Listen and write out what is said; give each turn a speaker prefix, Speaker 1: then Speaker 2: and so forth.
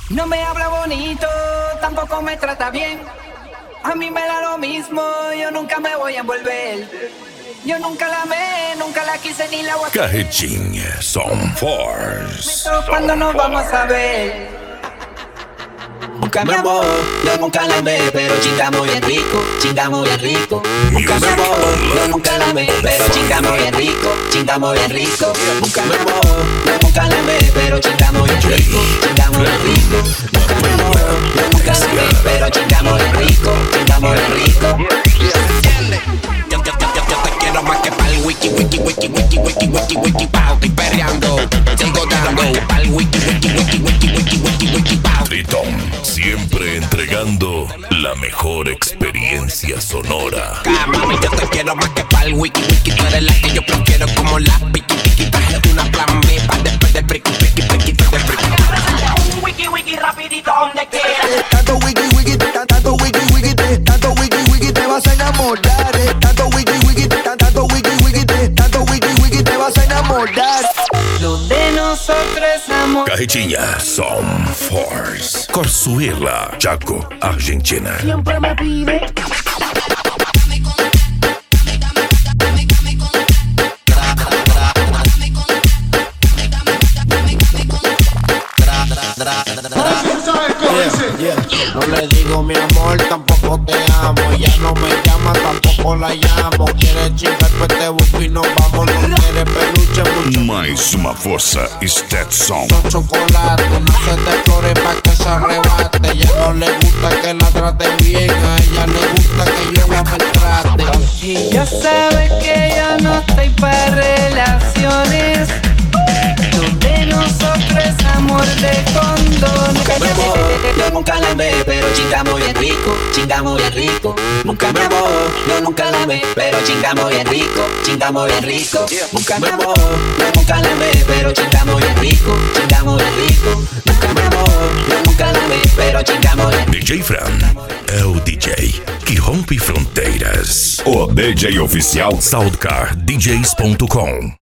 Speaker 1: No me habla bonito, tampoco me trata bien. A mí me da lo mismo, yo nunca me voy a envolver. Yo nunca la amé, nunca la quise ni la voy a querer.
Speaker 2: Carretinha Som Force.
Speaker 1: ¿Cuándo nos vamos a ver? Nunca mi amor, yo nunca la amé, pero chingamos bien rico, chingamos bien rico. Nunca mi amor, yo nunca la amé, pero chingamos bien rico, chingamos bien rico. Nunca mi amor, yo nunca la amé, pero chingamos bien rico, chingamos bien rico. Nunca mi amor, yo nunca la amé, pero chingamos bien rico, chingamos bien rico.
Speaker 3: Yo te quiero más que pa'l wiki, wiki, wiki, wiki, wiki, wiki, wiki, pao. Estoy perreando, sigo dando pa'l wiki, wiki, wiki, wiki, wiki, wiki, wiki, pao.
Speaker 2: Tritón, siempre entregando la mejor experiencia sonora.
Speaker 3: Mami, yo te quiero más que pa'l wiki, wiki. Tú eres la que yo prefiero como la piki, piki. Bájate una plan B pa' después del priki, priki, priki, del priki.
Speaker 1: Un wiki wiki rapidito donde quiera.
Speaker 4: Tanto wiki wiki, tanto wiki wiki, tanto wiki wiki te vas a enamorar. Tanto wiki wiki, tanto wiki wiki, tanto wiki wiki te vas a enamorar.
Speaker 1: Lo de nosotros es amor.
Speaker 2: Carretinha Som Force. Corsuela, Chaco, Argentina.
Speaker 1: Siempre me pide.
Speaker 5: No le digo mi amor, tampoco te amo. Ella no me llama, tampoco la llamo. Quiere chingar, pues te busco y nos vamos. No quiere peluche, mucho.
Speaker 2: Mais uma força, Stetson.
Speaker 5: Son chocolate, no se te flores pa' que se arrebate. Ella no le gusta que la trate bien, a ella le gusta que yo la maltrate.
Speaker 1: Y ya sabes que yo no estoy para relaciones. Lo de nosotros es amor de condón.
Speaker 6: Yo nunca la amé, pero chingamos bien rico, chingamos bien rico. Nunca me amó, yo nunca la amé, pero chingamos bien rico, chingamos bien rico. Nunca me amó, yo nunca la amé, pero chingamos bien rico, chingamos bien rico. Nunca me amó, yo nunca la amé, pero chingamos bien rico.
Speaker 2: DJ Fran é o DJ que rompe fronteiras. O DJ oficial SoundCardDJs.com.